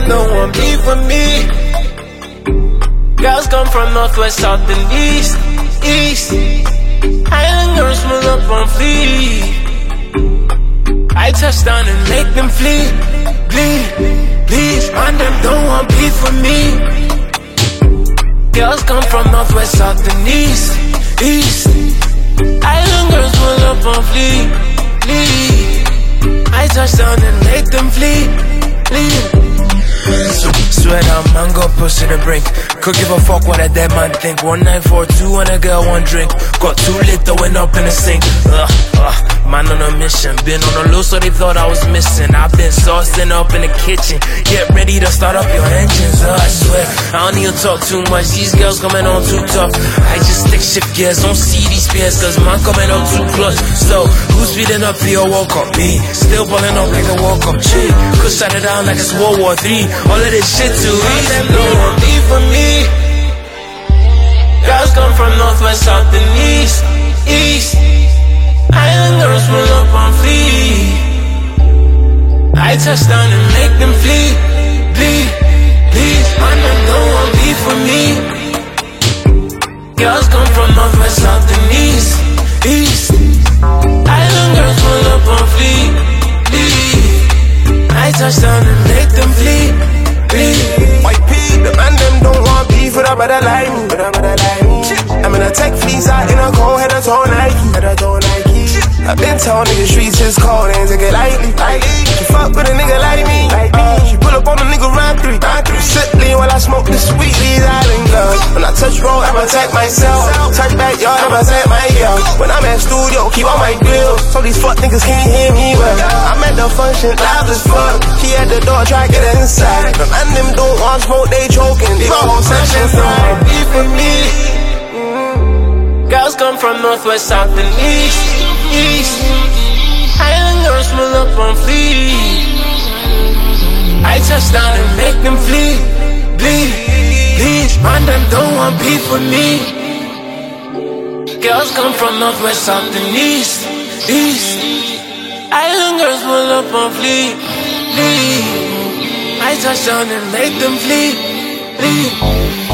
don't want beef with me. Girls come from northwest, south, and east. Island girls pull up on fleek. I touch down and make them flee. Please, man, them don't want beef with me. Girls come from northwest, south, and east. Island girls pull up on fleek. I touch down and make them flee. Swear down, man, go push to the brink. Could give a fuck what a dead man think. 1942 and a girl, one drink. Got too lit, throwing up in the sink. Man on a mission. Been on the low, so they thought I was missing. I've been saucing up in the kitchen. Get ready to start up your engines. I swear, I don't need to talk too much. These girls coming on too tough. I just stick shift gears, don't see these peers, cause man coming up too clutch. So, who's speeding up for your World Cup? Me. Still balling up like a World Cup chick. Could shut it down like it's World War III. All of this shit too easy. Don't want beef for me. Girls come from northwest, south, and east. Island girls pull up on fleek. I touch down and make them flee. Please, man, them don't want beef with me. Girls come from northwest, south, and east. Island girls pull up on fleek. I touch down and make them flee. White P, the man them don't want beef with a brother like me. I'm in a tech fleece out in a cold head of toe Nike. I've been told niggas streets is cold and take it lightly. She fuck with a nigga like me. She pull up on a nigga round three. Sip lean while I smoke the sweet these island girls. When I touch road, I protect myself. Touch backyard, I protect my girl. When I'm at studio, keep on my grills, so these fuck niggas can't hear me well. I'm at the function, loud as fuck. She at the door, try to get inside. The man them don't want smoke, they choking. They all session fried. Beef with me. Girls come from northwest, south, and east. Island girls pull up on fleek. I touch down and make them flee. Please, man, them don't want beef with me. Girls come from northwest, south, and east. Island girls pull up on fleek. I touch down and make them flee.